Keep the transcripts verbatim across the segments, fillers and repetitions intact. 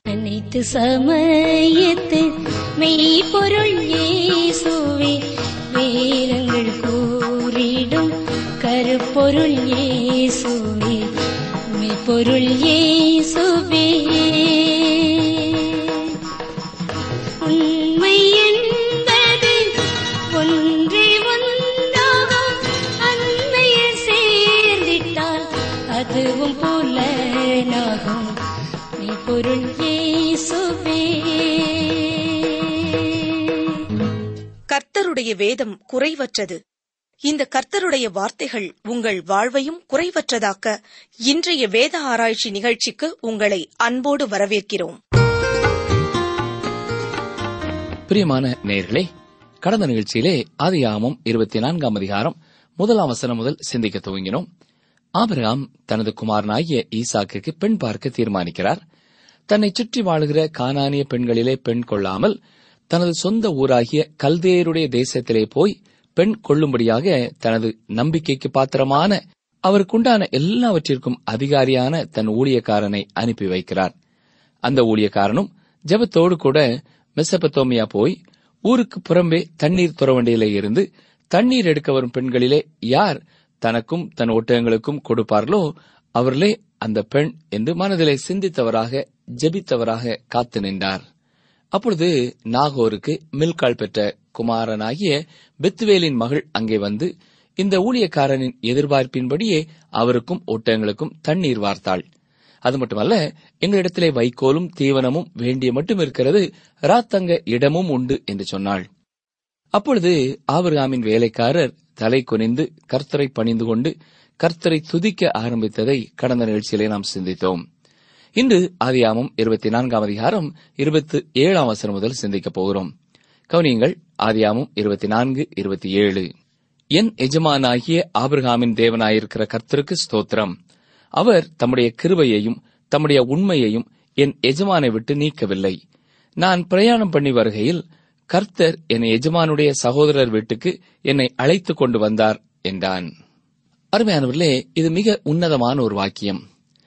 அனைத்து சமயத்து மெய்ப்பொருள் இயேசுவே, வேதங்கள் கூறிடும் கருப்பொருள் இயேசுவே, மெய்ப்பொருள் இயேசுவே. உண்மை என்பது ஒன்றே ஒன்றாகும், அண்மையில் சேர்ந்திட்டால் அதுவும் புலனாகும், மெய்ப்பொருள் இயேசுவே. கர்த்தருடைய வேதம் குறைவற்றது. இந்த கர்த்தருடைய வார்த்தைகள் உங்கள் வாழ்வையும் குறைவற்றதாக்க இன்றைய வேத ஆராய்ச்சி நிகழ்ச்சிக்கு உங்களை அன்போடு வரவேற்கிறோம். பிரியமான நேயர்களே, கடந்த நிகழ்ச்சியிலே ஆதியாகமம் இருபத்தி நான்காம் அதிகாரம் முதலாம் வசனம் முதல் சிந்திக்க துவங்கினோம். ஆபிரகாம் தனது குமாரனாகிய ஈசாக்குக்கு பெண் பார்க்க தீர்மானிக்கிறார். தன்னை சுற்றி வாழுகிற கானானிய பெண்களிலே பெண் கொள்ளாமல் தனது சொந்த ஊராகிய கல்தேயருடைய தேசத்திலே போய் பெண் கொள்ளும்படியாக தனது நம்பிக்கைக்கு பாத்திரமான அவருக்குண்டான எல்லாவற்றிற்கும் அதிகாரியான தன் ஊழியக்காரனை அனுப்பி வைக்கிறார். அந்த ஊழியக்காரனும் ஜெபத்தோடு கூட மெசபத்தோமியா போய் ஊருக்கு புறம்பே தண்ணீர் துறவண்டியிலே இருந்து தண்ணீர் எடுக்க வரும் பெண்களிலே யார் தனக்கும் தன் ஒட்டகங்களுக்கும் கொடுப்பார்களோ அவர்களே அந்த பெண் என்று மனதிலே சிந்தித்தவராக ஜெபித்தவராக காத்து நின்றார். அப்பொழுது நாகோருக்கு மில்காள் பெற்ற குமாரனாகிய பெத்துவேலின் மகள் அங்கே வந்து இந்த ஊழியக்காரனின் எதிர்பார்ப்பின்படியே அவருக்கும் ஒட்டகங்களுக்கும் தண்ணீர் வார்த்தாள். அது மட்டுமல்ல, எங்களிடத்திலே வைக்கோலும் தீவனமும் வேண்டிய மட்டும் இருக்கிறது, ராத்தங்க இடமும் உண்டு என்று சொன்னாள். அப்பொழுது ஆபிரகாமின் வேலைக்காரர் தலை குனிந்து கர்த்தரை பணிந்து கொண்டு கர்த்தரை துதிக்க ஆரம்பித்ததை கடந்த நிகழ்ச்சியிலே நாம் சிந்தித்தோம். இன்று ஆதியாகமம் இருபத்தி நான்காம் அதிகாரம் இருபத்தி ஏழாம் வசனம் முதல் சிந்திக்கப் போகிறோம். கவனியங்கள், ஆதியாகமம் இருபத்தி நான்கு இருபத்தி ஏழு. என் எஜமானாகிய ஆபிரகாமின் தேவனாயிருக்கிற கர்த்தருக்கு ஸ்தோத்திரம். அவர் தம்முடைய கிருபையையும் தம்முடைய உண்மையையும் என் எஜமானை விட்டு நீக்கவில்லை. நான் பிரயாணம் பண்ணி வருகையில் கர்த்தர் என் எஜமானுடைய சகோதரர் வீட்டுக்கு என்னை அழைத்துக் கொண்டு வந்தார் என்றான். அருமையானவர்களே, இது மிக உன்னதமான ஒரு வாக்கியம்.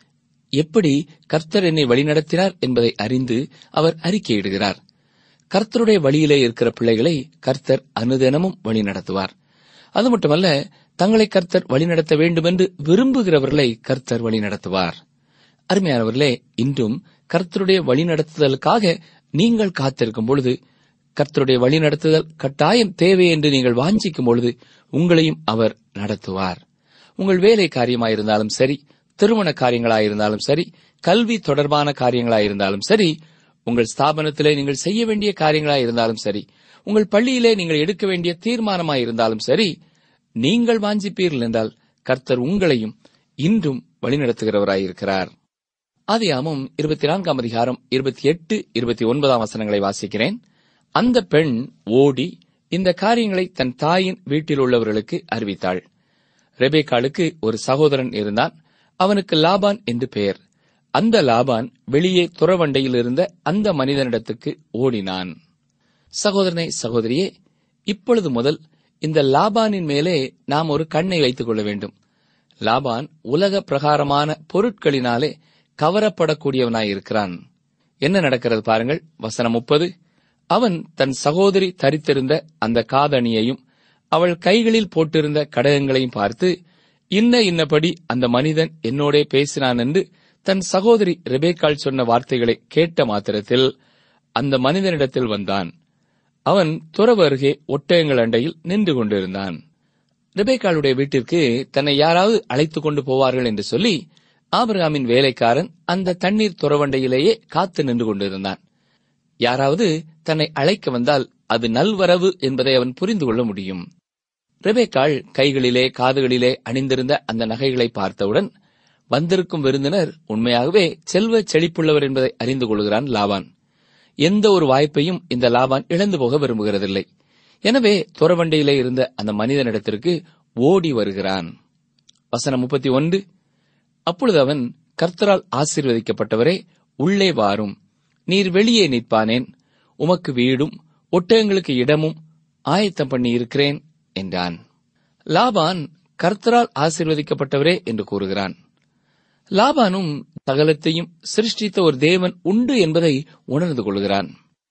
எப்படி கர்த்தர் என்னை வழிநடத்தினார் என்பதை அறிந்து அவர் அறிக்கையிடுகிறார். கர்த்தருடைய வழியிலே இருக்கிற பிள்ளைகளை கர்த்தர் அனுதினமும் வழி நடத்துவார். அது மட்டுமல்ல, தங்களை கர்த்தர் வழிநடத்த வேண்டும் என்று விரும்புகிறவர்களை கர்த்தர் வழி நடத்துவார். அருமையானவர்களே, இன்றும் கர்த்தருடைய வழிநடத்துதலுக்காக நீங்கள் காத்திருக்கும் பொழுது, கர்த்தருடைய வழிநடத்துதல் கட்டாயம் தேவை என்று நீங்கள் வாஞ்சிக்கும் பொழுது உங்களையும் அவர் நடத்துவார். உங்கள் வேலை காரியமாயிருந்தாலும் சரி, திருமண காரியங்களாயிருந்தாலும் சரி, கல்வி தொடர்பான காரியங்களாயிருந்தாலும் சரி, உங்கள் ஸ்தாபனத்திலே நீங்கள் செய்ய வேண்டிய காரியங்களாயிருந்தாலும் சரி, உங்கள் பள்ளியிலே நீங்கள் எடுக்க வேண்டிய தீர்மானமாயிருந்தாலும் சரி, நீங்கள் வாஞ்சிப்பீர்கள் என்றால் கர்த்தர் உங்களையும் இன்றும் வழிநடத்துகிறவராயிருக்கிறார். ஆதியாகமம் இருபத்தி நான்காம் அதிகாரம் இருபத்தி எட்டு இருபத்தி ஒன்பதாம் வசனங்களை வாசிக்கிறேன். அந்த பெண் ஓடி இந்த காரியங்களை தன் தாயின் வீட்டில் உள்ளவர்களுக்கு அறிவித்தாள். ரெபேக்காளுக்கு ஒரு சகோதரன் இருந்தான். அவனுக்கு லாபான் என்று பெயர். அந்த லாபான் வெளியே துறவண்டையில் இருந்த அந்த மனிதனிடத்துக்கு ஓடினான். சகோதரனை சகோதரியே, இப்பொழுது முதல் இந்த லாபானின் மேலே நாம் ஒரு கண்ணை வைத்துக் கொள்ள வேண்டும். லாபான் உலக பிரகாரமான பொருட்களினாலே கவரப்படக்கூடியவனாயிருக்கிறான். என்ன நடக்கிறது பாருங்கள். வசனம் முப்பது. அவன் தன் சகோதரி தரித்திருந்த அந்த காதணியையும் அவள் கைகளில் போட்டிருந்த கடகங்களையும் பார்த்து, இன்ன இன்னபடி அந்த மனிதன் என்னோடே பேசினான் என்று தன் சகோதரி ரெபேக்காள் சொன்ன வார்த்தைகளை கேட்ட மாத்திரத்தில் அந்த மனிதனிடத்தில் வந்தான். அவன் துறவு அருகே ஒட்டகங்கள் அண்டையில் நின்று கொண்டிருந்தான். ரெபேக்காளுடைய வீட்டிற்கு தன்னை யாராவது அழைத்துக் கொண்டு போவார்கள் என்று சொல்லி ஆபிரகாமின் வேலைக்காரன் அந்த தண்ணீர் துறவண்டையிலேயே காத்து நின்று கொண்டிருந்தான். யாராவது தன்னை அழைக்க வந்தால் அது நல்வரவு என்பதை அவன் புரிந்து கொள்ள முடியும். ரெபேக்காள் கைகளிலே காதுகளிலே அணிந்திருந்த அந்த நகைகளை பார்த்தவுடன் வந்திருக்கும் விருந்தினர் உண்மையாகவே செல்வ செழிப்புள்ளவர் என்பதை அறிந்து கொள்கிறான் லாபான். எந்த ஒரு வாய்ப்பையும் இந்த லாபான் இழந்து போக விரும்புகிறதில்லை. எனவே துறவண்டையிலே இருந்த அந்த மனிதனிடத்திற்கு ஓடி வருகிறான். வசனம் முப்பத்தி ஒன்று. அப்பொழுது அவன், கர்த்தரால் ஆசீர்வதிக்கப்பட்டவரே, உள்ளே வாரும், நீர் வெளியே நிற்பானேன், உமக்கு வீடும் ஒட்டகங்களுக்கு இடமும் ஆயத்தம் பண்ணி இருக்கிறேன் என்றான். லாபான் கர்த்தரால் ஆசீர்வதிக்கப்பட்டவரே என்று கூறுகிறான். லாபானும் சகலத்தையும் சிருஷ்டித்த ஒரு தேவன் உண்டு என்பதை உணர்ந்து கொள்கிறான்.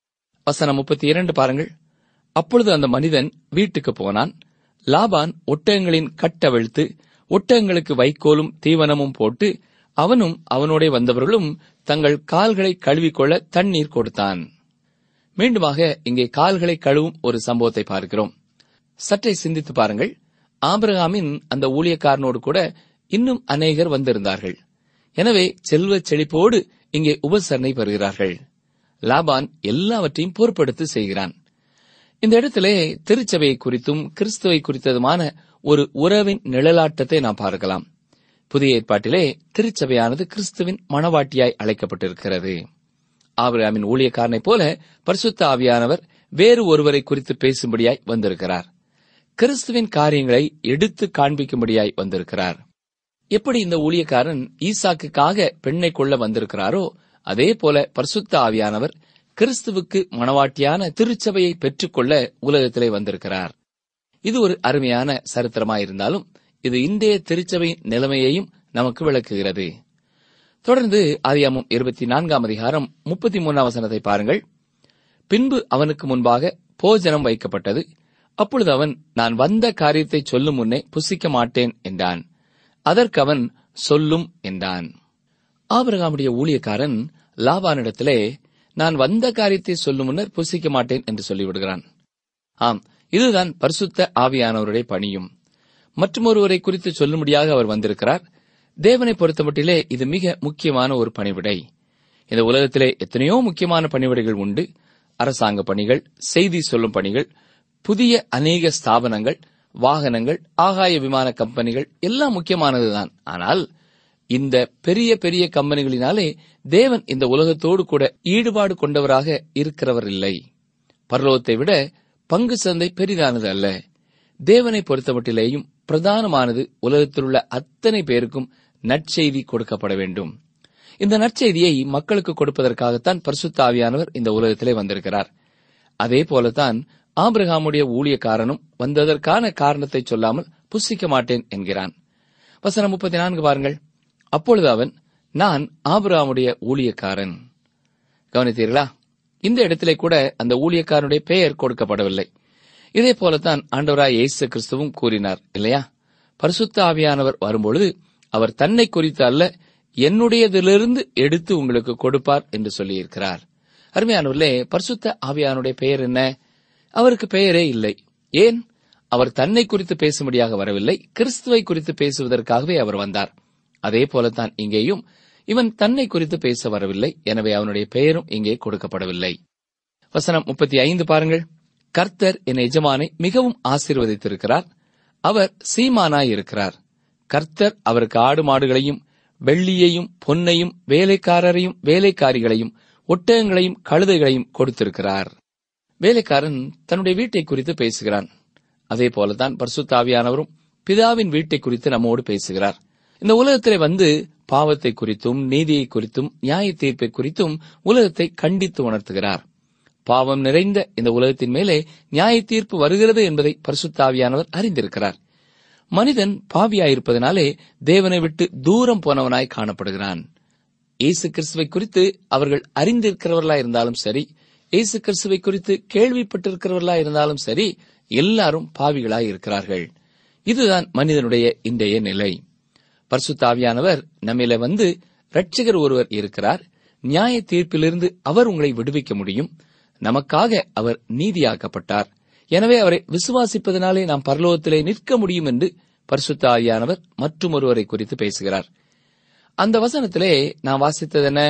வசனம் முப்பத்தி இரண்டு பாருங்கள். அப்பொழுது அந்த மனிதன் வீட்டுக்கு போனான். லாபான் ஒட்டகங்களின் கட்டவிழ்த்து ஒட்டகங்களுக்கு வைக்கோலும் தீவனமும் போட்டு அவனும் அவனோட வந்தவர்களும் தங்கள் கால்களை கழுவிக்கொள்ள தண்ணீர் கொடுத்தான். மீண்டுமாக இங்கே கால்களை கழுவும் ஒரு சம்பவத்தை பார்க்கிறோம். சற்றே சிந்தித்து பாருங்கள். ஆபிரகாமின் அந்த ஊழியக்காரனோடு கூட இன்னும் அநேகர் வந்திருந்தார்கள். எனவே செல்வ செழிப்போடு இங்கே உபசரணை பெறுகிறார்கள். லாபான் எல்லாவற்றையும் பொறுப்படுத்தி செய்கிறான். இந்த இடத்திலே திருச்சபையை குறித்தும் கிறிஸ்துவை குறித்ததுமான ஒரு உறவின் நிழலாட்டத்தை நாம் பார்க்கலாம். புதிய ஏற்பாட்டிலே திருச்சபையானது கிறிஸ்துவின் மணவாட்டியாய் அழைக்கப்பட்டிருக்கிறது. ஆபிரகாமின் ஊழியக்காரனைப் போல பரிசுத்த ஆவியானவர் வேறு ஒருவரை குறித்து பேசும்படியாய் வந்திருக்கிறார். கிறிஸ்துவின் காரியங்களை எடுத்து காண்பிக்கும்படியாய் வந்திருக்கிறார். எப்படி இந்த ஊழியக்காரன் ஈசாக்குக்காக பெண்ணை கொள்ள வந்திருக்கிறாரோ அதே போல பரிசுத்த ஆவியானவர் கிறிஸ்துவுக்கு மணவாட்டியான திருச்சபையை பெற்றுக்கொள்ள உலகத்திலே வந்திருக்கிறார். இது ஒரு அருமையான சரித்திரமாயிருந்தாலும் இது இன்றைய திருச்சபையின் நிலைமையையும் நமக்கு விளக்குகிறது. தொடர்ந்து ஆதியாகமம் இருபத்தி நான்காம் அதிகாரம் முப்பத்தி மூன்றாம் வசனத்தை பாருங்கள். பின்பு அவனுக்கு முன்பாக போஜனம் வைக்கப்பட்டது. அப்பொழுது அவன், நான் வந்த காரியத்தை சொல்லும் முன்னே புசிக்க மாட்டேன் என்றான். அதற்கு அவன், சொல்லும் என்றான். ஆபிரகாமுடைய ஊழியக்காரன் லாபானிடத்திலே, நான் வந்த காரியத்தை சொல்லும் முன்னர் புசிக்க மாட்டேன் என்று சொல்லிவிடுகிறான். ஆம், இதுதான் பரிசுத்த ஆவியானவருடைய பணியும். மற்றொருவரை குறித்து சொல்லும்படியாக அவர் வந்திருக்கிறார். தேவனை பொறுத்தமட்டிலே இது மிக முக்கியமான ஒரு பணிவிடை. இந்த உலகத்திலே எத்தனையோ முக்கியமான பணிவிடைகள் உண்டு. அரசாங்க பணிகள், செய்தி சொல்லும் பணிகள், புதிய அநேக ஸ்தாபனங்கள், வாகனங்கள், ஆகாய விமான கம்பெனிகள் எல்லாம் முக்கியமானதுதான். ஆனால் இந்த பெரிய பெரிய கம்பெனிகளினாலே தேவன் இந்த உலகத்தோடு கூட ஈடுபாடு கொண்டவராக இருக்கிறவர் இல்லை. பரலோகத்தை விட பங்கு சந்தை பெரிதானது அல்ல. தேவனை பொறுத்தமட்டிலேயும் பிரதானமானது உலகத்தில் உள்ள அத்தனை பேருக்கும் நற்செய்தி கொடுக்கப்பட வேண்டும். இந்த நற்செய்தியை மக்களுக்கு கொடுப்பதற்காகத்தான் பரிசுத்த ஆவியானவர் இந்த உலகத்திலே வந்திருக்கிறார். அதே போலத்தான் ஆபிரகாமுடைய ஊழியக்காரனும் வந்ததற்கான காரணத்தை சொல்லாமல் புசிக்க மாட்டேன் என்கிறான். வசனம் முப்பத்தி நான்கு பாருங்கள். அப்பொழுது அவன், நான் ஆபிரகாமுடைய ஊழியக்காரன். கவனித்தீர்களா? இந்த இடத்திலே கூட அந்த ஊழியக்காரனுடைய பெயர் கொடுக்கப்படவில்லை. இதே போலத்தான் ஆண்டவராய் இயேசு கிறிஸ்துவும் கூறினார் இல்லையா? பரிசுத்த ஆவியானவர் வரும்பொழுது அவர் தன்னை குறித்து அல்ல, என்னுடையதிலிருந்து எடுத்து உங்களுக்கு கொடுப்பார் என்று சொல்லியிருக்கிறார். அருமையானவர்களே, பரிசுத்த ஆவியானுடைய பெயர் என்ன? அவருக்கு பெயரே இல்லை. ஏன்? அவர் தன்னை குறித்து பேசும்படியாக வரவில்லை, கிறிஸ்துவை குறித்து பேசுவதற்காகவே அவர் வந்தார். அதே போலத்தான் இங்கேயும் இவன் தன்னை குறித்து பேச வரவில்லை, எனவே அவனுடைய பெயரும் இங்கே கொடுக்கப்படவில்லை. வசனம் முப்பத்தி ஐந்து பாருங்கள். கர்த்தர் என் எஜமானை மிகவும் ஆசீர்வதித்திருக்கிறார், அவர் சீமானாய் இருக்கிறார். கர்த்தர் அவருக்கு ஆடு மாடுகளையும் வெள்ளியையும் பொன்னையும் வேலைக்காரரையும் வேலைக்காரிகளையும் ஒட்டகங்களையும் கழுதைகளையும் கொடுத்திருக்கிறார். வேலைக்காரன் தன்னுடைய வீட்டை குறித்து பேசுகிறான். அதே போலதான் பரிசுத்த ஆவியானவரும் பிதாவின் வீட்டை குறித்து நம்மோடு பேசுகிறார். இந்த உலகத்திலே வந்து பாவத்தை குறித்தும் நீதியை குறித்தும் நியாய தீர்ப்பை குறித்தும் உலகத்தை கண்டித்து உணர்த்துகிறார். பாவம் நிறைந்த இந்த உலகத்தின் மேலே நியாய தீர்ப்பு வருகிறது என்பதை பரிசுத்த ஆவியானவர் அறிந்திருக்கிறார். மனிதன் பாவியாயிருப்பதனாலே தேவனை விட்டு தூரம் போனவனாய் காணப்படுகிறான். இயேசு கிறிஸ்துவை குறித்து அவர்கள் அறிந்திருக்கிறவர்களா இருந்தாலும் சரி, இயேசு கிறிஸ்துவை குறித்து கேள்விப்பட்டிருக்கிறவர்களா இருந்தாலும் சரி, எல்லாரும் பாவிகளாய் இருக்கிறார்கள். இதுதான் மனிதனுடைய இன்றைய நிலை. பரிசுத்த ஆவியானவர் நம்மில வந்து இரட்சகர் ஒருவர் இருக்கிறார், நியாய தீர்ப்பிலிருந்து அவர் உங்களை விடுவிக்க முடியும், நமக்காக அவர் நீதியாக்கப்பட்டார், எனவே அவரை விசுவாசிப்பதனாலே நாம் பரலோகத்திலே நிற்க முடியும் என்று பரிசுத்த ஆவியானவர் மற்றும் ஒருவரை குறித்து பேசுகிறார். அந்த வசனத்திலே நாம் வாசித்தது என்ன?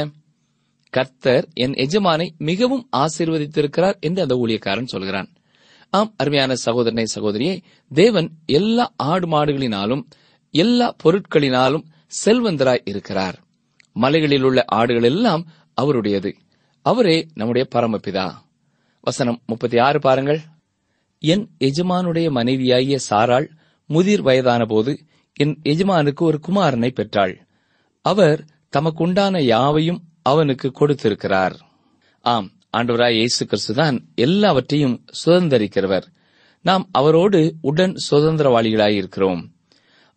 கர்த்தர் என் எஜமானை மிகவும் ஆசீர்வதித்திருக்கிறார் என்று அந்த ஊழியக்காரன் சொல்கிறான். ஆம், அருமையான சகோதரனை சகோதரியே, தேவன் எல்லா ஆடு மாடுகளினாலும் எல்லா பொருட்களினாலும் செல்வந்தராய் இருக்கிறார். மலைகளில் உள்ள ஆடுகள் எல்லாம் அவருடையது. அவரே நம்முடைய பரமபிதா. வசனம் முப்பத்தி ஆறு பாருங்கள். என் எஜமானுடைய மனைவியாகிய சாராள் முதிர் வயதான போது என் எஜமானுக்கு ஒரு குமாரனை பெற்றாள். அவர் தமக்குண்டான யாவையும் அவனுக்கு கொடுத்திருக்கிறார். ஆம், ஆண்டவராய் இயேசு கிறிஸ்துதான் எல்லாவற்றையும் சுதந்திரிக்கிறவர். நாம் அவரோடு உடன் சுதந்திரவாளிகளாயிருக்கிறோம்.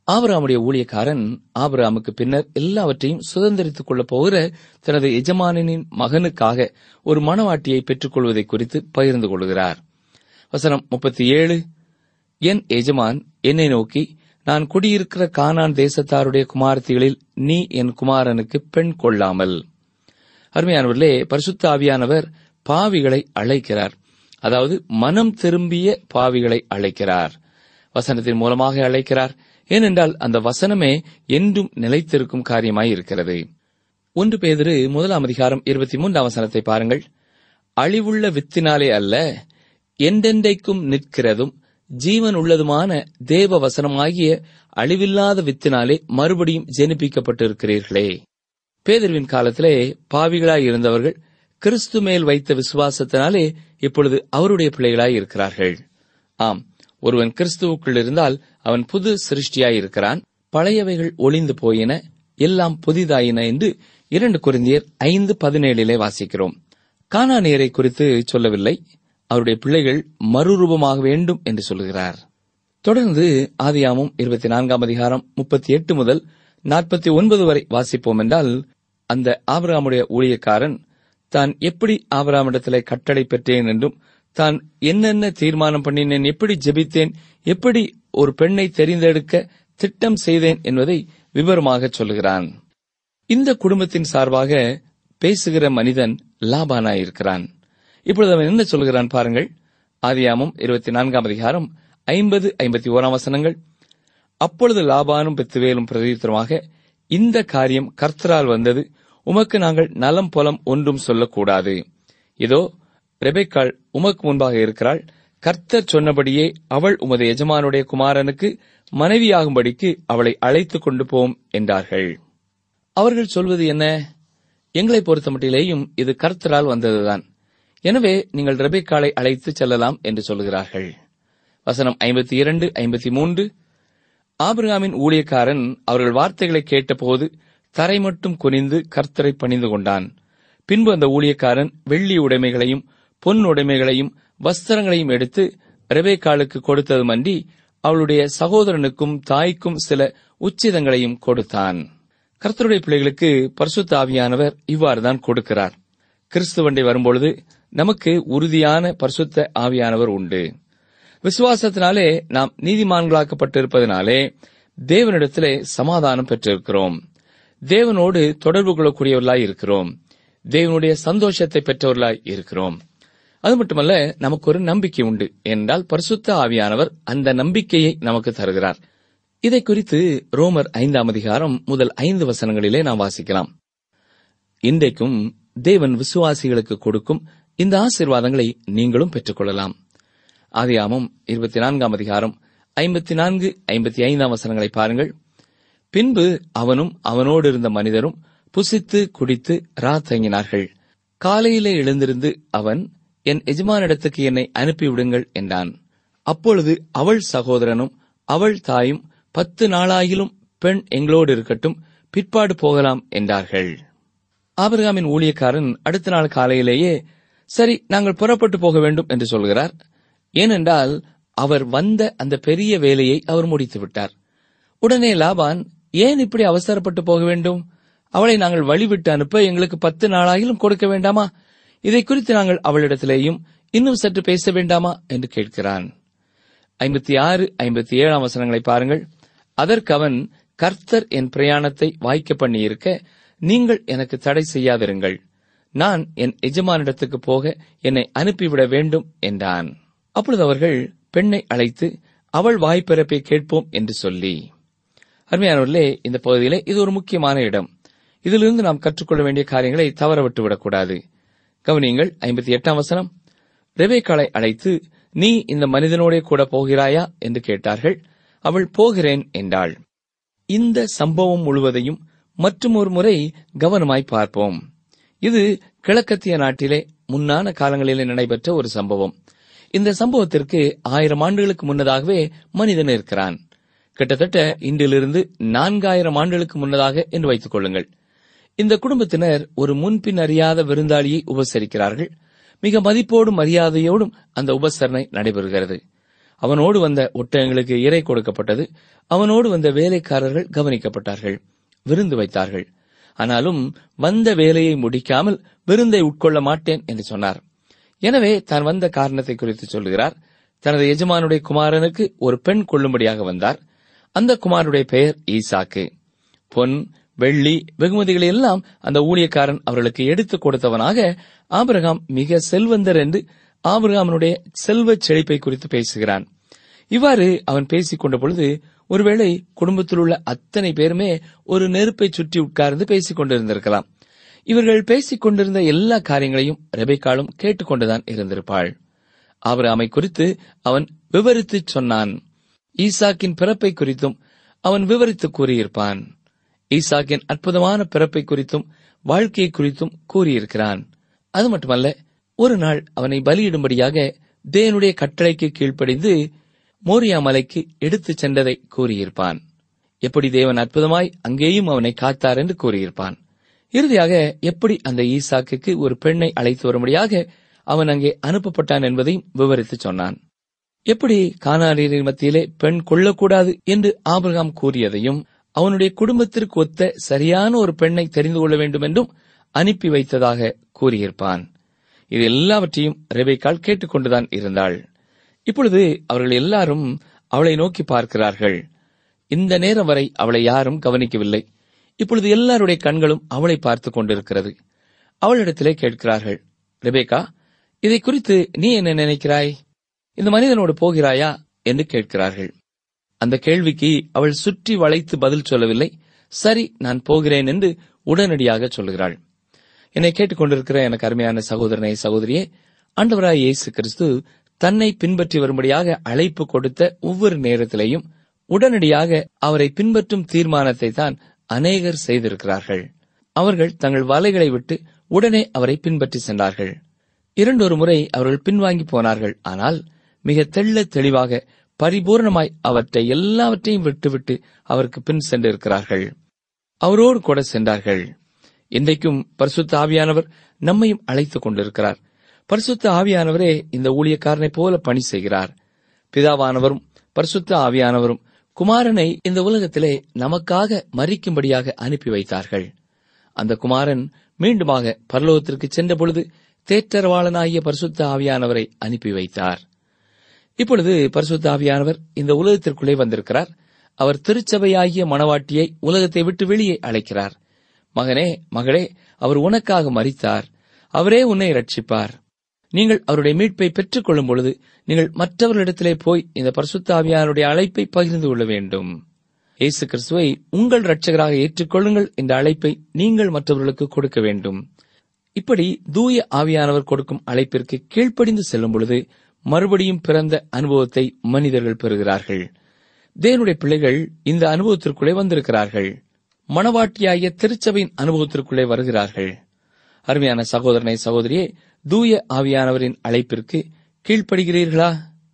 ஆபிரகாமுடைய ஊழியக்காரன் ஆபிரகாமுக்கு பின்னர் எல்லாவற்றையும் சுதந்திரித்துக் கொள்ளப் போகிற தனது எஜமானனின் மகனுக்காக ஒரு மணவாட்டியை பெற்றுக் கொள்வதை குறித்து பகிர்ந்து கொள்கிறார். வசனம் முப்பத்தி ஏழு, என் எஜமான் என்னை நோக்கி, நான் குடியிருக்கிற கானான் தேசத்தாருடைய குமாரத்திகளில் நீ என் குமாரனுக்கு பெண் கொள்ளாமல். அருமையானவர்களே, பரிசுத்த ஆவியானவர் பாவிகளை அழைக்கிறார். அதாவது மனம் திரும்பிய பாவிகளை அழைக்கிறார். வசனத்தின் மூலமாக அழைக்கிறார். ஏனென்றால் அந்த வசனமே என்றும் நிலைத்திருக்கும் காரியமாய் இருக்கிறது. ஒன்று பேதுரு முதலாம் அதிகாரம் இருபத்தி மூன்றாம் வசனத்தை பாருங்கள். அழிவுள்ள வித்தினாலே அல்ல, என்றென்றைக்கும் நிற்கிறதும் ஜீவன் உள்ளதுமான தேவ வசனமாகிய அழிவில்லாத வித்தினாலே மறுபடியும் ஜெனிப்பிக்கப்பட்டிருக்கிறீர்களே. பேதுருவின் காலத்திலே பாவிகளாய் இருந்தவர்கள் கிறிஸ்து மேல் வைத்த விசுவாசத்தினாலே இப்பொழுது அவருடைய பிள்ளைகளாய் இருக்கிறார்கள். ஆம், ஒருவன் கிறிஸ்துவுக்குள் இருந்தால் அவன் புது சிருஷ்டியாய் இருக்கிறான். பழையவைகள் ஒளிந்து போயின, எல்லாம் புதிதாயின என்று இரண்டு கொரிந்தியர் ஐந்து பதினேழிலே வாசிக்கிறோம். கானானியரை குறித்து சொல்லவில்லை, அவருடைய பிள்ளைகள் மறுரூபமாக வேண்டும் என்று சொல்கிறார். தொடர்ந்து ஆதியாகமம் இருபத்தி நான்காம் அதிகாரம் முப்பத்தி எட்டு முதல் நாற்பத்தி ஒன்பது வரை வாசிப்போம் என்றால், அந்த ஆபிரகாமுடைய ஊழியக்காரன் தான் எப்படி ஆபிரகாமிடத்திலே கட்டளை பெற்றேன் என்றும், தான் என்னென்ன தீர்மானம் பண்ணினேன், எப்படி ஜெபித்தேன், எப்படி ஒரு பெண்ணை தெரிந்தெடுக்க திட்டம் செய்தேன் என்பதை விவரமாக சொல்லுகிறான். இந்த குடும்பத்தின் சார்பாக பேசுகிற மனிதன் லாபானாயிருக்கிறான். இப்பொழுது அவன் என்ன சொல்கிறான் பாருங்கள். ஆதியாகமம் இருபத்தி நான்காம் அதிகாரம் ஐம்பது ஐம்பத்தி ஓராம் வசனங்கள். அப்பொழுது லாபானும் பெத்துவேலும் பிரதியுத்தரமாக, இந்த காரியம் கர்த்தரால் வந்தது, உமக்கு நாங்கள் நலம் பொலம் ஒன்றும் சொல்லக்கூடாது. இதோ ரெபெக்காள் உமக்கு முன்பாக இருக்கிறாள், கர்த்தர் சொன்னபடியே அவள் உமது எஜமானுடைய குமாரனுக்கு மனைவியாகும்படிக்கு அவளை அழைத்துக் கொண்டு போம் என்றார்கள். அவர்கள் சொல்வது என்ன? எங்களை பொறுத்த மட்டிலேயும் இது கர்த்தரால் வந்ததுதான், எனவே நீங்கள் ரெபெக்காளை அழைத்து செல்லலாம் என்று சொல்கிறார்கள். வசனம் ஐம்பத்தி இரண்டு ஐம்பத்தி மூன்று. ஆபிரகாமின் ஊழியக்காரன் அவர்கள் வார்த்தைகளை கேட்டபோது தரை மட்டும் குனிந்து கர்த்தரை பணிந்து கொண்டான். பின்பு அந்த ஊழியக்காரன் வெள்ளி உடைமைகளையும் பொன் உடைமைகளையும் வஸ்திரங்களையும் எடுத்து ரெபெக்காளுக்கு கொடுத்ததுமன்றி அவளுடைய சகோதரனுக்கும் தாய்க்கும் சில உச்சிதங்களையும் கொடுத்தான். கர்த்தருடைய பிள்ளைகளுக்கு பரிசுத்த ஆவியானவர் இவ்வாறுதான் கொடுக்கிறார். கிறிஸ்துவண்டை வரும்பொழுது நமக்கு உறுதியான பரிசுத்த ஆவியானவர் உண்டு. விசுவாசத்தினாலே நாம் நீதிமான்களாக்கப்பட்டிருப்பதனாலே தேவனிடத்திலே சமாதானம் பெற்றிருக்கிறோம். தேவனோடு தொடர்பு கொள்ளக்கூடியவர்களாய் இருக்கிறோம். தேவனுடைய சந்தோஷத்தை பெற்றவர்களாய் இருக்கிறோம். அது மட்டுமல்ல, நமக்கு ஒரு நம்பிக்கை உண்டு என்றால் பரிசுத்த ஆவியானவர் அந்த நம்பிக்கையை நமக்கு தருகிறார். இதை குறித்து ரோமர் ஐந்தாம் அதிகாரம் முதல் ஐந்து வசனங்களிலே நாம் வாசிக்கலாம். இன்றைக்கும் தேவன் விசுவாசிகளுக்கு கொடுக்கும் இந்த ஆசீர்வாதங்களை நீங்களும் பெற்றுக் கொள்ளலாம். ஆதியாகமம் இருபத்தி நான்காம் அதிகாரம் ஐம்பத்தி நான்கு ஐம்பத்தி ஐந்தாம் வசனங்களை பாருங்கள். பின்பு அவனும் அவனோடு இருந்த மனிதரும் புசித்து குடித்து ராத்தங்கினார்கள். காலையிலே எழுந்திருந்து அவன், என் எஜமானிடத்துக்கு என்னை அனுப்பிவிடுங்கள் என்றான். அப்பொழுது அவள் சகோதரனும் அவள் தாயும், பத்து நாளாயிலும் பெண் எங்களோடு இருக்கட்டும், பிற்பாடு போகலாம் என்றார்கள். ஆபிரகாமின் ஊழியக்காரன் அடுத்த நாள் காலையிலேயே சரி, நாங்கள் புறப்பட்டு போக வேண்டும் என்று சொல்கிறார். ஏனென்றால் அவர் வந்த அந்த பெரிய வேலையை அவர் முடித்து விட்டார். உடனே லாபான், ஏன் இப்படி அவசரப்பட்டு போக வேண்டும்? அவளை நாங்கள் வழிவிட்டு அனுப்ப எங்களுக்கு பத்து நாளாயிலும் கொடுக்க வேண்டாமா? இதை குறித்து நாங்கள் அவளிடத்திலேயும் இன்னும் சற்று பேச வேண்டாமா என்று கேட்கிறான். ஐம்பத்தி ஆறு ஐம்பத்தி ஏழாம் வசனங்களை பாருங்கள். அதற்கு அவன், கர்த்தர் என் பிரயாணத்தை வாய்க்க பண்ணியிருக்க நீங்கள் எனக்கு தடை செய்யாதிருங்கள். நான் என் எஜமானிடத்துக்கு போக என்னை அனுப்பிவிட வேண்டும் என்றான். அப்பொழுது அவர்கள் பெண்ணை அழைத்து அவள் வாய்ப்பிறப்பை கேட்போம் என்று சொல்லி. அருமையானவர்களே, இந்த பகுதியிலே இது ஒரு முக்கியமான இடம். இதிலிருந்து நாம் கற்றுக்கொள்ள வேண்டிய காரியங்களை தவற விட்டுவிடக்கூடாது. கவனியுங்கள். ஐம்பத்தி எட்டாம் வசனம். ரெபெக்காளை அழைத்து, நீ இந்த மனிதனோடே கூட போகிறாயா என்று கேட்டார்கள். அவள் போகிறேன் என்றாள். இந்த சம்பவம் முழுவதையும் மற்றும் ஒரு முறை கவனமாய் பார்ப்போம். இது கிழக்கத்திய நாட்டிலே முன்னான காலங்களிலே நடைபெற்ற ஒரு சம்பவம். இந்த சம்பவத்திற்கு ஆயிரம் ஆண்டுகளுக்கு முன்னதாகவே மனிதன் இருக்கிறான். கிட்டத்தட்ட இன்றிலிருந்து நான்காயிரம் ஆண்டுகளுக்கு முன்னதாக என்று வைத்துக் கொள்ளுங்கள். இந்த குடும்பத்தினர் ஒரு முன்பின் அறியாத விருந்தாளியை உபசரிக்கிறார்கள். மிக மதிப்போடும் மரியாதையோடும் அந்த உபசரணை நடைபெறுகிறது. அவனோடு வந்த ஒட்டகங்களுக்கு இறை கொடுக்கப்பட்டது. அவனோடு வந்த வேலைக்காரர்கள் கவனிக்கப்பட்டார்கள், விருந்து வைத்தார்கள். ஆனாலும் வந்த வேலையை முடிக்காமல் விருந்தை உட்கொள்ள மாட்டேன் என்று சொன்னார். எனவே தான் வந்த காரணத்தை குறித்து சொல்லுகிறார். தனது எஜமானுடைய குமாரனுக்கு ஒரு பெண் கொள்ளும்படியாக வந்தார். அந்த குமாரனுடைய பெயர் ஈசாக்கு. பொன், வெள்ளி, வெகுமதிகளை எல்லாம் அந்த ஊழியக்காரன் அவர்களுக்கு எடுத்துக் கொடுத்தவனாக ஆபிரகாம் மிக செல்வந்தர் என்று ஆபிரகாமனுடைய செல்வச் செழிப்பை குறித்து பேசுகிறான். இவ்வாறு அவன் பேசிக் கொண்ட பொழுது ஒருவேளை குடும்பத்தில் உள்ள அத்தனை பேருமே ஒரு நெருப்பை சுற்றி உட்கார்ந்து பேசிக் கொண்டிருந்திருக்கலாம். இவர்கள் பேசிக் கொண்டிருந்த எல்லா காரியங்களையும் ரெபெக்காளும் கேட்டுக்கொண்டுதான் இருந்திருப்பாள். ஆபிரகாமை குறித்து அவன் விவரித்து சொன்னான். ஈசாக்கின் பிறப்பை குறித்தும் அவன் விவரித்து கூறியிருப்பான். ஈசாக்கின் அற்புதமான பிறப்பை குறித்தும் வாழ்க்கையை குறித்தும் கூறியிருக்கிறான். அது மட்டுமல்ல, ஒரு நாள் அவனை பலியிடும்படியாக தேவனுடைய கட்டளைக்கு கீழ்ப்படிந்து மோரியா மலைக்கு எடுத்துச் சென்றதை கூறியிருப்பான். எப்படி தேவன் அற்புதமாய் அங்கேயும் அவனை காத்தார் என்று கூறியிருப்பான். இறுதியாக எப்படி அந்த ஈசாக்குக்கு ஒரு பெண்ணை அழைத்து வரும்படியாக அவன் அங்கே அனுப்பப்பட்டான் என்பதையும் விவரித்து சொன்னான். எப்படி கானானியரின் மத்தியிலே பெண் கொள்ளக்கூடாது என்று ஆபிரகாம் கூறியதையும் அவனுடைய குடும்பத்திற்கு ஒத்த சரியான ஒரு பெண்ணை தெரிந்து கொள்ள வேண்டும் என்றும் அனுப்பி வைத்ததாக கூறியிருப்பான். இது எல்லாவற்றையும் ரெபெக்காள் கேட்டுக்கொண்டுதான் இருந்தாள். இப்பொழுது அவர்கள் எல்லாரும் அவளை நோக்கி பார்க்கிறார்கள். இந்த நேரம் வரை அவளை யாரும் கவனிக்கவில்லை. இப்பொழுது எல்லாருடைய கண்களும் அவளை பார்த்துக் கொண்டிருக்கிறது. அவளிடத்திலே கேட்கிறார்கள், ரெபெக்கா, இதை குறித்து நீ என்ன நினைக்கிறாய்? இந்த மனிதனோடு போகிறாயா என்று கேட்கிறார்கள். அந்த கேள்விக்கு அவள் சுற்றி வளைத்து பதில் சொல்லவில்லை. சரி, நான் போகிறேன் என்று உடனடியாக சொல்லுகிறாள். என்னை கேட்டுக்கொண்டிருக்கிற எனக்கு அருமையான சகோதரனே, சகோதரியே, ஆண்டவராய் இயேசு கிறிஸ்து தன்னை பின்பற்றி வரும்படியாக அழைப்பு கொடுத்த ஒவ்வொரு நேரத்திலேயும் உடனடியாக அவரை பின்பற்றும் தீர்மானத்தை தான் அநேகர் செய்திருக்கிறார்கள். அவர்கள் தங்கள் வலைகளை விட்டு உடனே அவரை பின்பற்றி சென்றார்கள். இரண்டொரு முறை அவர்கள் பின்வாங்கி போனார்கள். ஆனால் மிக தெள்ள தெளிவாக பரிபூர்ணமாய் அவற்றை எல்லாவற்றையும் விட்டுவிட்டு அவருக்கு பின் சென்றிருக்கிறார்கள். அவரோடு கூட சென்றார்கள். இன்றைக்கும் பரிசுத்த ஆவியானவர் நம்மையும் அழைத்துக் கொண்டிருக்கிறார். பரிசுத்த ஆவியானவரே இந்த ஊழியக்காரனைப் போல பணி செய்கிறார். பிதாவானவரும் பரிசுத்த ஆவியானவரும் குமாரனை இந்த உலகத்திலே நமக்காக மரிக்கும்படியாக அனுப்பி வைத்தார்கள். அந்த குமாரன் மீண்டுமாக பரலோகத்திற்கு சென்ற பொழுது தேற்றரவாளனாகிய பரிசுத்த ஆவியானவரை அனுப்பி வைத்தார். இப்பொழுது பரிசுத்த ஆவியானவர் இந்த உலகத்திற்குள்ளே வந்திருக்கிறார். அவர் திருச்சபையாகிய மணவாட்டியை உலகத்தை விட்டு வெளியே அழைக்கிறார். மகனே, மகளே, அவர் உனக்காக மரித்தார். அவரே உன்னை ரட்சிப்பார். நீங்கள் அவருடைய மீட்பை பெற்றுக் கொள்ளும் பொழுது நீங்கள் மற்றவர்களிடத்திலே போய் இந்த பரிசுத்த ஆவியானுடைய அழைப்பை பகிர்ந்து கொள்ள வேண்டும். இயேசு கிறிஸ்துவை உங்கள் இரட்சகராக ஏற்றுக்கொள்ளுங்கள் என்ற அழைப்பை நீங்கள் மற்றவர்களுக்கு கொடுக்க வேண்டும். இப்படி தூய ஆவியானவர் கொடுக்கும் அழைப்பிற்கு கீழ்ப்படிந்து செல்லும் பொழுது மறுபடியும் பிறந்த அனுபவத்தை மனிதர்கள் பெறுகிறார்கள். தேவனுடைய பிள்ளைகள் இந்த அனுபவத்திற்குள்ளே வந்திருக்கிறார்கள். மணவாட்டியாகிய திருச்சபையின் அனுபவத்திற்குள்ளே வருகிறார்கள். அருமையான சகோதரனை, சகோதரியே, தூய ஆவியானவரின் அழைப்பிற்கு கீழ்ப்படுகிறீர்களா?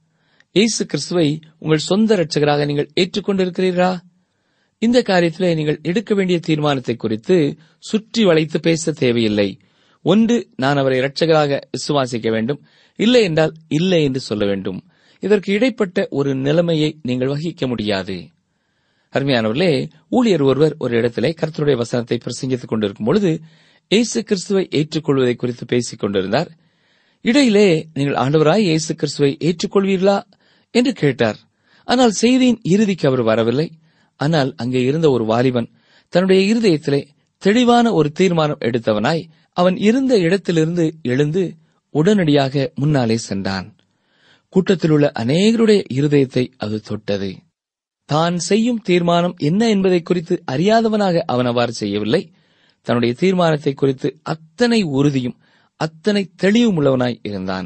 இயேசு கிறிஸ்துவை உங்கள் சொந்த இரட்சகராக நீங்கள் ஏற்றுக்கொண்டிருக்கிறீர்களா? இந்த காரியத்திலே நீங்கள் எடுக்க வேண்டிய தீர்மானத்தை குறித்து சுற்றி வளைத்து பேச தேவையில்லை. ஒன்று, நான் அவரை இரட்சகராக விசுவாசிக்க வேண்டும், இல்லை என்றால் இல்லை என்று சொல்ல வேண்டும். இதற்கு இடைப்பட்ட ஒரு நிலைமையை நீங்கள் வகிக்க முடியாது. அருமையானவர்களே, ஊழியர் ஒருவர் ஒரு இடத்திலே கர்த்தருடைய வசனத்தை பிரசங்கித்துக் கொண்டிருக்கும் பொழுது இயேசு கிறிஸ்துவை ஏற்றுக்கொள்வதை குறித்து பேசிக் கொண்டிருந்தார். இடையிலே, நீங்கள் ஆண்டவராய் இயேசு கிறிஸ்துவை ஏற்றுக்கொள்வீர்களா என்று கேட்டார். ஆனால் செய்தியின் இறுதிக்கு அவர் வரவில்லை. ஆனால் அங்கே இருந்த ஒரு வாலிபன் தன்னுடைய இருதயத்திலே தெளிவான ஒரு தீர்மானம் எடுத்தவனாய் அவன் இருந்த இடத்திலிருந்து எழுந்து உடனடியாக முன்னாலே சென்றான். கூட்டத்தில் உள்ள அநேகருடைய இருதயத்தை அது தொட்டது. தான் செய்யும் தீர்மானம் என்ன என்பதை குறித்து அறியாதவனாக அவன் அவ்வாறு செய்யவில்லை. தன்னுடைய தீர்மானத்தை குறித்து அத்தனை உறுதியும் அத்தனை தெளிவும் உள்ளவனாய் இருந்தான்.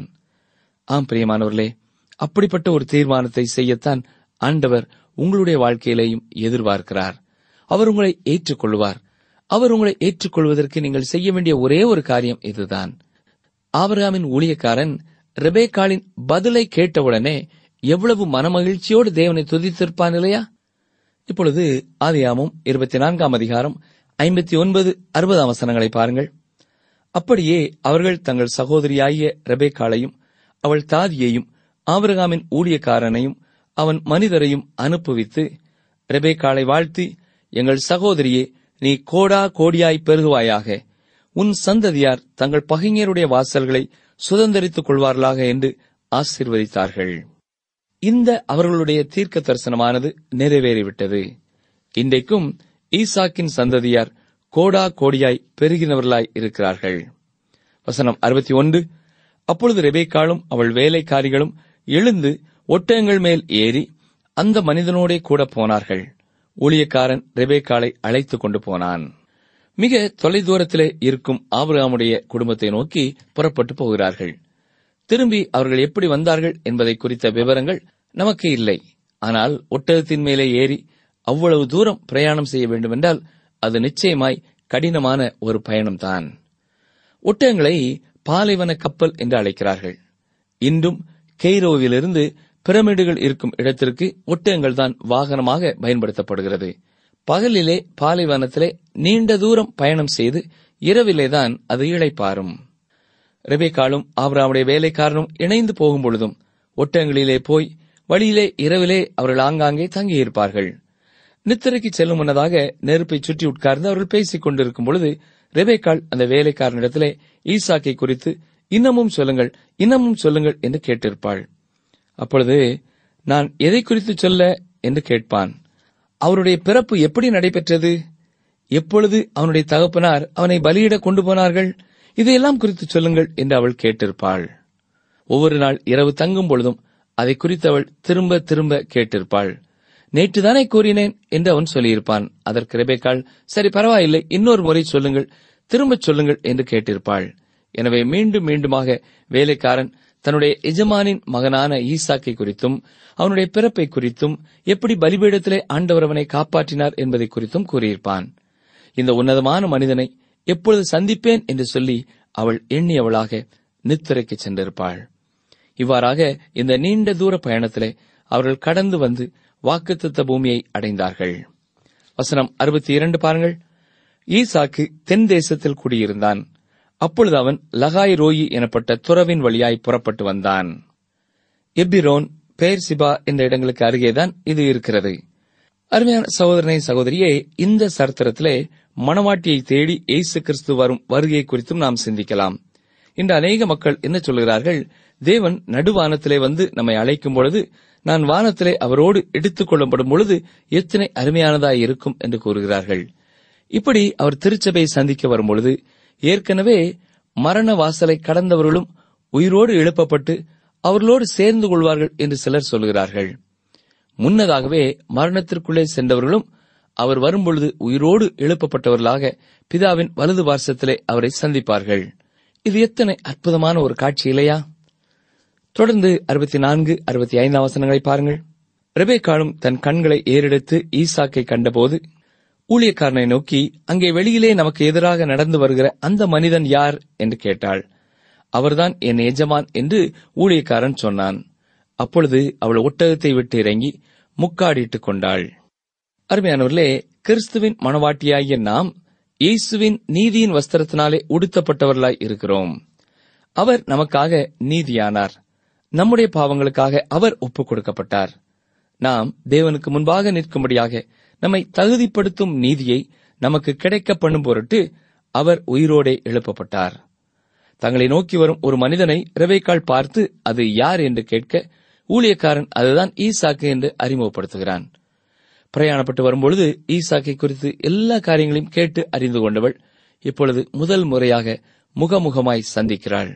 ஆம் பிரியமானவர்களே, அப்படிப்பட்ட ஒரு தீர்மானத்தை செய்யத்தான் ஆண்டவர் உங்களுடைய வாழ்க்கையிலேயும் எதிர்பார்க்கிறார். அவர் உங்களை ஏற்றுக்கொள்வார். அவர் உங்களை ஏற்றுக்கொள்வதற்கு நீங்கள் செய்ய வேண்டிய ஒரே ஒரு காரியம் இதுதான். ஆபிரகாமின் ஊழியக்காரன் ரெபெக்காளின் பதிலை கேட்டவுடனே எவ்வளவு மனமகிழ்ச்சியோடு தேவனை துதித்திருப்பான் இல்லையா? இப்பொழுது ஆதியாகமம் இருபத்தி நான்காம் அதிகாரம் ஐம்பத்தி ஒன்பது அறுபதாம் வசனங்களை பாருங்கள். அப்படியே அவர்கள் தங்கள் சகோதரியாகிய ரெபெக்காளையும் அவள் தாதியையும் ஆபிரகாமின் ஊழியக்காரனையும் அவன் மனிதரையும் அனுப்புவித்து, ரெபேக்காளை வாழ்த்தி, எங்கள் சகோதரியே, நீ கோடா கோடியாய் பெருகுவாயாக, உன் சந்ததியார் தங்கள் பகைஞருடைய வாசல்களை சுதந்தரித்துக் கொள்வார்களாக என்று ஆசீர்வதித்தார்கள். இந்த அவர்களுடைய தீர்க்க தரிசனமானது நிறைவேறிவிட்டது. இன்றைக்கும் ஈசாக்கின் சந்ததியார் கோடா கோடியாய் பெருகினவர்களாய் இருக்கிறார்கள். வசனம் அறுபத்தி ஒன்று. அப்பொழுது ரெபேக்காளும் அவள் வேலைக்காரிகளும் எழுந்து ஒட்டகங்கள் மேல் ஏறி அந்த மனிதனோடே கூட போனார்கள். ஊழியக்காரன் ரெபேக்காளை அழைத்துக் கொண்டு போனான். மிக தொலைதூரத்திலே இருக்கும் ஆபிரகாமுடைய குடும்பத்தை நோக்கி புறப்பட்டு போகிறார்கள். திரும்பி அவர்கள் எப்படி வந்தார்கள் என்பதை குறித்த விவரங்கள் நமக்கு இல்லை. ஆனால் ஒட்டகத்தின் மேலே ஏறி அவ்வளவு தூரம் பிரயாணம் செய்ய வேண்டுமென்றால் அது நிச்சயமாய் கடினமான ஒரு பயணம்தான். ஒட்டகங்களை பாலைவன கப்பல் என்று அழைக்கிறார்கள். இன்றும் கெய்ரோவிலிருந்து பிரமிடுகள் இருக்கும் இடத்திற்கு ஒட்டகங்கள் தான் வாகனமாக பயன்படுத்தப்படுகிறது. பகலிலே பாலைவனத்திலே நீண்ட தூரம் பயணம் செய்து இரவிலேதான் அது இளைப்பாறும். ரெபேக்காளும் ஆபிரகாமுடைய வேலைக்காரனும் இணைந்து போகும் பொழுதும் ஒட்டகங்களிலே போய் வழியிலே இரவிலே அவர்கள் ஆங்காங்கே தங்கியிருப்பார்கள். நித்திரைக்கு செல்லும் முன்னதாக நெருப்பை சுற்றி உட்கார்ந்து அவர்கள் பேசிக் கொண்டிருக்கும் பொழுது ரெபேக்காள் அந்த வேலைக்காரனிடத்திலே ஈசாக்கை குறித்து இன்னமும் சொல்லுங்கள், இன்னமும் சொல்லுங்கள் என்று கேட்டிருப்பாள். அப்பொழுது நான் எதை குறித்து சொல்ல என்று கேட்பான். அவருடைய பிறப்பு எப்படி நடைபெற்றது, எப்பொழுது அவனுடைய தகப்பனார் அவனை பலியிட கொண்டு போனார்கள், இதையெல்லாம் குறித்து சொல்லுங்கள் என்று அவள் கேட்டிருப்பாள். ஒவ்வொரு நாள் இரவு தங்கும் பொழுதும் அதை குறித்து அவள் திரும்ப திரும்ப கேட்டிருப்பாள். நேற்றுதானே கூறினேன் என்று அவன் சொல்லியிருப்பான். அதற்கு ரெபேக்காள், சரி பரவாயில்லை, இன்னொரு முறை சொல்லுங்கள், திரும்பச் சொல்லுங்கள் என்று கேட்டிருப்பாள். எனவே மீண்டும் மீண்டுமாக வேலைக்காரன் தன்னுடைய எஜமானின் மகனான ஈசாக்கை குறித்தும் அவனுடைய பிறப்பை குறித்தும் எப்படி பலிபீடத்திலே ஆண்டவர் அவனை காப்பாற்றினார் என்பதை குறித்தும் கூறியிருப்பான். இந்த உன்னதமான மனிதனை எப்பொழுது சந்திப்பேன் என்று சொல்லி அவள் எண்ணியவளாக நித்திரைக்கு சென்றிருப்பாள். இவ்வாறாக இந்த நீண்ட தூர பயணத்திலே அவர்கள் கடந்து வந்து வாக்குத்தத்த பூமியை அடைந்தார்கள். வசனம் அறுபத்தி இரண்டு பாருங்கள். ஈசாக்கு தென் தேசத்தில் குடியிருந்தான். அப்பொழுது அவன் லகாய் ரோயி எனப்பட்ட துறவின் வழியாய் புறப்பட்டு வந்தான். எப்பிரோன், பேர்சிபா என்ற இடங்களுக்கு அருகேதான் இது இருக்கிறது. அருமையான சகோதரனை சகோதரியே, இந்த சரித்திரத்திலே மணவாட்டியை தேடி இயேசு கிறிஸ்து வரும் வருகை குறித்தும் நாம் சிந்திக்கலாம். இன்று அநேக மக்கள் என்ன சொல்கிறார்கள், தேவன் நடுவானத்திலே வந்து நம்மை அழைக்கும் பொழுது நான் வானத்திலே அவரோடு எடுத்துக் கொள்ளப்படும் பொழுது எத்தனை அருமையானதாய் இருக்கும் என்று கூறுகிறார்கள். இப்படி அவர் திருச்சபையை சந்திக்க வரும்பொழுது ஏற்கனவே மரண வாசலை கடந்தவர்களும் உயிரோடு எழுப்பப்பட்டு அவர்களோடு சேர்ந்து கொள்வார்கள் என்று சிலர் சொல்கிறார்கள். முன்னதாகவே மரணத்திற்குள்ளே சென்றவர்களும் அவர் வரும்பொழுது உயிரோடு எழுப்பப்பட்டவர்களாக பிதாவின் வலது பார்சத்திலே அவரை சந்திப்பார்கள். இது எத்தனை அற்புதமான ஒரு காட்சி இல்லையா? தொடர்ந்து அறுபத்தி நான்கு அறுபத்தி ஐந்தாம் வசனங்களை பாருங்கள். ரெபேக்காளும் தன் கண்களை ஏறெடுத்து ஈசாக்கை கண்டபோது ஊழியக்காரனை நோக்கி, அங்கே வெளியிலே நமக்கு எதிராக நடந்து வருகிற அந்த மனிதன் யார் என்று கேட்டாள். அவர்தான் என் எஜமான் என்று ஊழியக்காரன் சொன்னான். அப்பொழுது அவள் ஒட்டகத்தை விட்டு இறங்கி முக்காடிட்டுக் கொண்டாள். அருமையானவர்களே, கிறிஸ்துவின் மணவாட்டியாகிய நாம் இயேசுவின் நீதியின் வஸ்திரத்தினாலே உடுத்தப்பட்டவர்களாய் இருக்கிறோம். அவர் நமக்காக நீதியானார். நம்முடைய பாவங்களுக்காக அவர் ஒப்புக் கொடுக்கப்பட்டார். நாம் தேவனுக்கு முன்பாக நிற்கும்படியாக நம்மை தகுதிப்படுத்தும் நீதியை நமக்கு கிடைக்க பண்ணும் பொருட்டு அவர் உயிரோடே எழுப்பப்பட்டார். தங்களை நோக்கி வரும் ஒரு மனிதனை ரெபேக்காள் பார்த்து அது யார் என்று கேட்க ஊழியக்காரன் அதுதான் ஈசாக்கு என்று அறிமுகப்படுத்துகிறான். பிரயாணப்பட்டு வரும்பொழுது ஈசாக்கை குறித்து எல்லா காரியங்களையும் கேட்டு அறிந்து கொண்டவள் இப்பொழுது முதல் முறையாக முகமுகமாய் சந்திக்கிறாள்.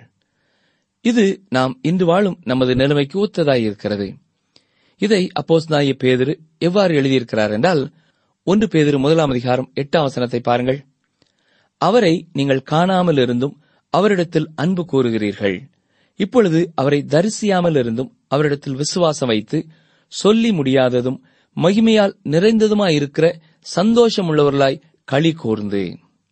இது நாம் இன்று வாழும் நமது நிலைமைக்கு ஒத்ததாயிருக்கிறது. இதை அப்போஸ்தலனாகிய பேதுரு எவ்வாறு எழுதியிருக்கிறார் என்றால், ஒன்று பேதுரு முதலாம் அதிகாரம் எட்டாம் வசனத்தை பாருங்கள். அவரை நீங்கள் காணாமல் இருந்தும் அவரிடத்தில் அன்பு கூறுகிறீர்கள். இப்பொழுது அவரை தரிசியாமல் இருந்தும் அவரிடத்தில் விசுவாசம் வைத்து சொல்லி முடியாததும் மகிமையால் நிறைந்ததுமாயிருக்கிற சந்தோஷமுள்ளவர்களாய் களி கூர்ந்து.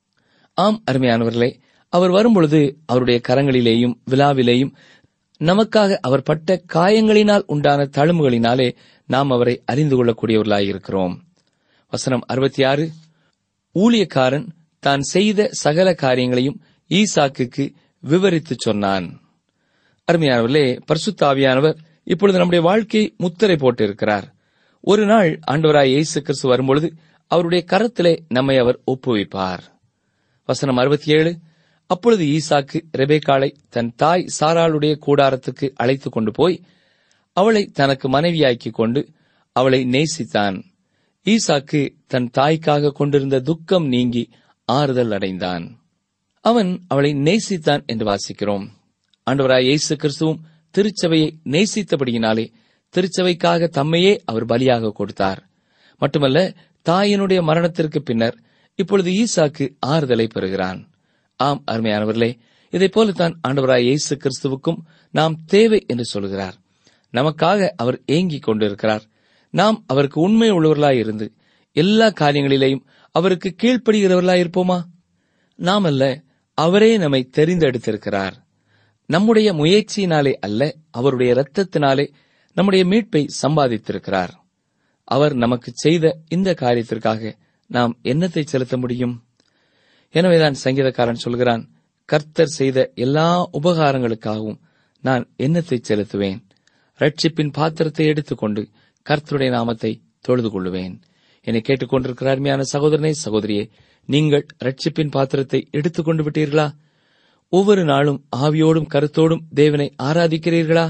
ஆம் அருமையானவர்களே, அவர் வரும்பொழுது அவருடைய கரங்களிலேயும் விழாவிலேயும் நமக்காக அவர் பட்ட காயங்களினால் உண்டான தழும்புகளினாலே நாம் அவரை அறிந்து கொள்ளக்கூடியவர்களாயிருக்கிறோம். வசனம் அறுபத்தி ஆறு. ஊழியக்காரன் தான் செய்த சகல காரியங்களையும் ஈசாக்குக்கு விவரித்து சொன்னான். அருமையானவர்களே, பரிசுத்த ஆவியானவர் இப்பொழுது நம்முடைய வாழ்க்கையை முத்திரை போட்டு இருக்கிறார். ஒரு நாள் ஆண்டவராய் இயேசு கிறிஸ்து வரும்பொழுது அவருடைய கரத்திலே நம்மை அவர் ஒப்புவிப்பார். வசனம் அறுபத்தி ஏழு. அப்பொழுது ஈசாக்கு ரெபேக்காளை தன் தாய் சாராளுடைய கூடாரத்துக்கு அழைத்துக் கொண்டு போய் அவளை தனக்கு மனைவியாக்கிக் கொண்டு அவளை நேசித்தான். ஈசாக்கு தன் தாய்க்காக கொண்டிருந்த துக்கம் நீங்கி ஆறுதல் அடைந்தான். அவன் அவளை நேசித்தான் என்று வாசிக்கிறோம். ஆண்டவராய் இயேசு கிறிஸ்துவும் திருச்சபையை நேசித்தபடியினாலே திருச்சபைக்காக தம்மையே அவர் பலியாக கொடுத்தார். மட்டுமல்ல, தாயினுடைய மரணத்திற்கு பின்னர் இப்பொழுது ஈசாக்கு ஆறுதலை பெறுகிறான். ஆம் அருமையானவர்களே, இதைப் போலத்தான் ஆண்டவராய் இயேசு கிறிஸ்துவுக்கும் நாம் தேவை என்று சொல்கிறார். நமக்காக அவர் ஏங்கிக் கொண்டிருக்கிறார். நாம் அவருக்கு உண்மை உள்ளவர்களாய் இருந்து எல்லா காரியங்களிலேயும் அவருக்கு கீழ்ப்படுகிறவர்களாய் இருப்போமா? நாம் அல்ல, அவரே நம்மை தெரிந்தெடுத்திருக்கிறார். நம்முடைய முயற்சியினாலே அல்ல, அவருடைய இரத்தத்தினாலே நம்முடைய மீட்பை சம்பாதித்திருக்கிறார். அவர் நமக்கு செய்த இந்த காரியத்திற்காக நாம் என்னத்தை செலுத்த முடியும்? எனவேதான் சங்கீதக்காரன் சொல்கிறான், கர்த்தர் செய்த எல்லா உபகாரங்களுக்காகவும் நான் என்னத்தை செலுத்துவேன்? ரட்சிப்பின் பாத்திரத்தை எடுத்துக்கொண்டு கர்த்தருடைய நாமத்தை தொழுது கொள்ளுவேன். என்னை கேட்டுக்கொண்டிருக்கிற அருமையான சகோதரனே, சகோதரியே, நீங்கள் ரட்சிப்பின் பாத்திரத்தை எடுத்துக்கொண்டு விட்டீர்களா? ஒவ்வொரு நாளும் ஆவியோடும் கருத்தோடும் தேவனை ஆராதிக்கிறீர்களா?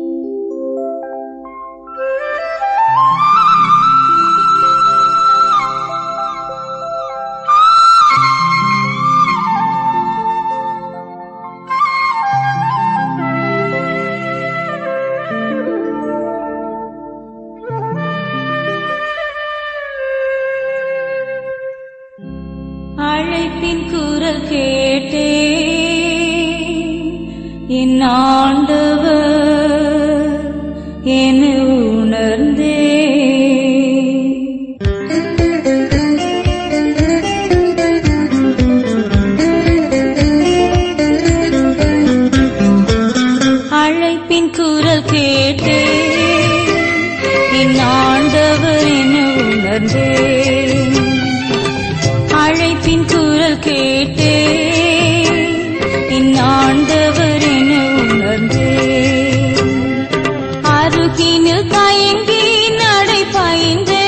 அழைப்பின் குரல் கேட்டே என் ஆண்டவர் என உணர்ந்தே. அழைப்பின் குரல் கேட்டே என் ஆண்டவர் என உணர்ந்தே. அழைப்பின் குரல் கேட்டே என் ஆண்டவர் என உணர்ந்தே. அருகினில் தயங்கி நடை பயின்றே.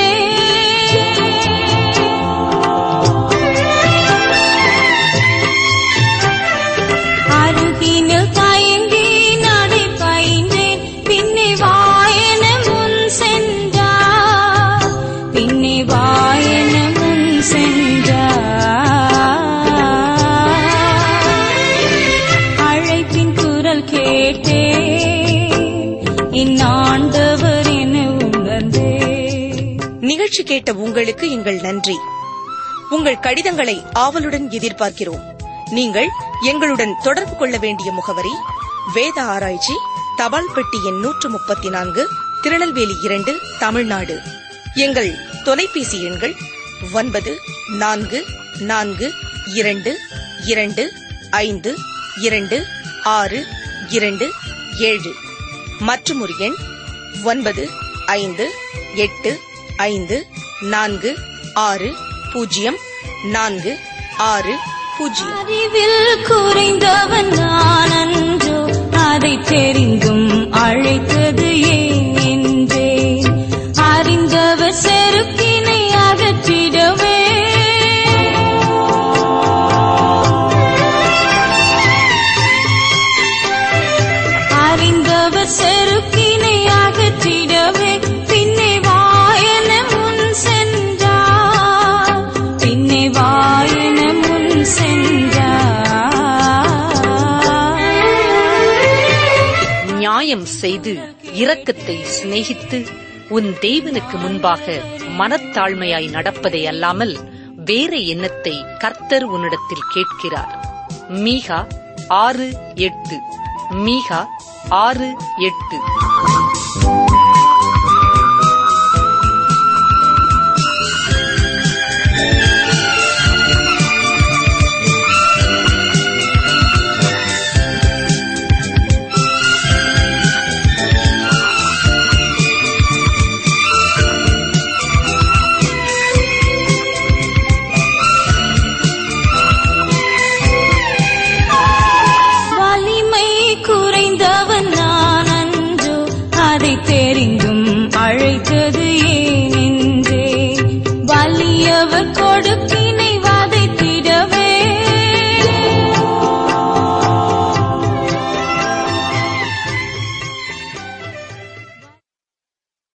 அருகினில் தயங்கி நடை பயின்றேன். பின்னே வாயன முன் சென்றார். பின்னே வாயன முன் சென்றார். அழைப்பின் குரல் கேட்டே என் ஆண்டவர் என உணர்ந்தே. நிகழ்ச்சி கேட்ட உங்களுக்கு எங்கள் நன்றி. உங்கள் கடிதங்களை ஆவலுடன் எதிர்பார்க்கிறோம். நீங்கள் எங்களுடன் தொடர்பு கொள்ள வேண்டிய முகவரி: வேத ஆராய்ச்சி, தபால் பெட்டி எண் நூற்று முப்பத்தி நான்கு, திருநெல்வேலி இரண்டு, தமிழ்நாடு. எங்கள் தொலைபேசி எண்கள் ஒன்பது நான்கு நான்கு இரண்டு இரண்டு ஐந்து இரண்டு ஆறு இரண்டு ஏழு மற்றும் ஒரு எண் ஒன்பது ஐந்து எட்டு ஐந்து நான்கு ஆறு பூஜ்ஜியம் நான்கு ஆறு பூஜ்ஜியம். அறிவில் குறைந்தவன் நான் அன்றோ, அதை தெரிந்தும் அழைத்தது ஏன் என்றேன். அறிந்தவர் செருக்கினை அகற்றிடவே. அறிந்தவர் செருக்கினை அகற்றிடவே. பின்னே வாயன முன் சென்றார். பின்னே வாயன முன் சென்றார். நியாயம் செய்து இரக்கத்தை சிநேகித்து உன் தேவனுக்கு முன்பாக மனத்தாழ்மையாய் நடப்பதை அல்லாமல் வேற எண்ணத்தை கர்த்தர் உன்னிடத்தில் கேட்கிறார். மீகா ஆறு எட்டு. மீகா ஆறு எட்டு.